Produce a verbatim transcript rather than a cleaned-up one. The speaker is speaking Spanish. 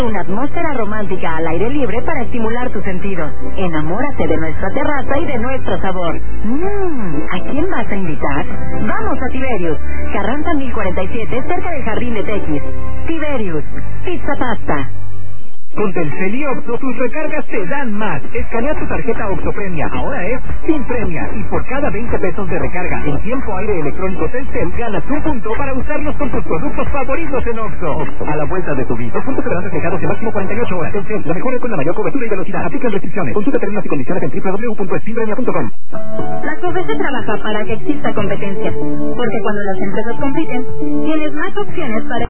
Una atmósfera romántica al aire libre para estimular tus sentidos. Enamórate de nuestra terraza y de nuestro sabor. Mmm, ¿a quién vas a invitar? Vamos a Tiberius, Carranza mil cuarenta y siete, cerca del Jardín de Tequis. Tiberius, pizza pasta. Con Telcel y Oxxo, tus recargas te dan más. Escanea tu tarjeta Oxxo Premia, ahora es sin premia. Y por cada veinte pesos de recarga en tiempo aire electrónico Telcel, ganas un punto para usarlos con tus productos favoritos en Oxxo. Oxxo, a la vuelta de tu vida. Los puntos serán reflejados en máximo cuarenta y ocho horas. Telcel, la mejor con la mayor cobertura y velocidad. Aplican restricciones. Consulta términos y condiciones en doble u doble u doble u punto spinpremia punto com. La C O F E S E trabaja para que exista competencia, porque cuando las empresas compiten, tienes más opciones para